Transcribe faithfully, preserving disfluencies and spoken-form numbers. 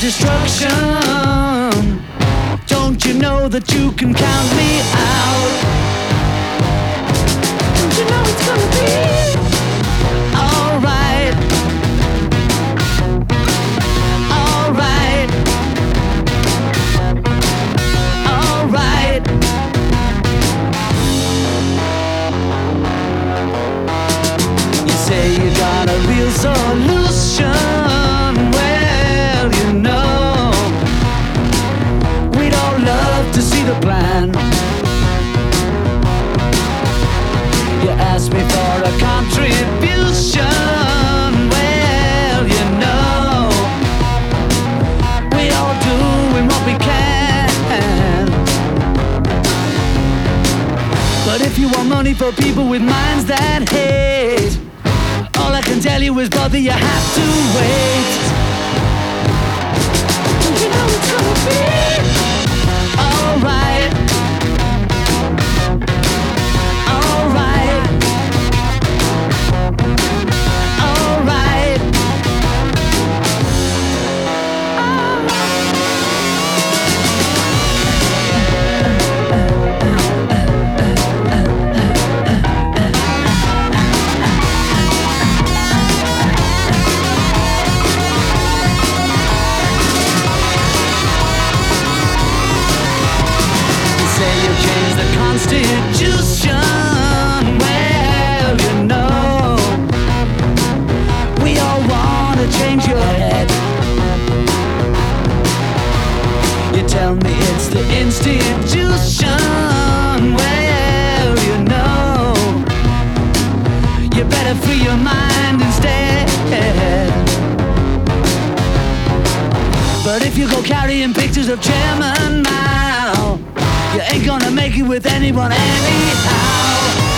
destruction. Don't you know that you can count me out? Don't you know it's gonna be alright? Alright. Alright. You say you got a real solution. Well, you know, we'd all love to see the plan. You asked me for a contribution. Well, you know, we all doing what we can. But if you want money for people with minds that hate, all I can tell you is, brother, you have to wait. Don't you know it's gonna be alright? Alright. Alright. Change the Constitution. Well, you know, we all wanna change your head. You tell me it's the institution. Well, you know, you better free your mind instead. But if you go carrying pictures of Chairman Mao, you ain't gonna make it with anyone anyhow.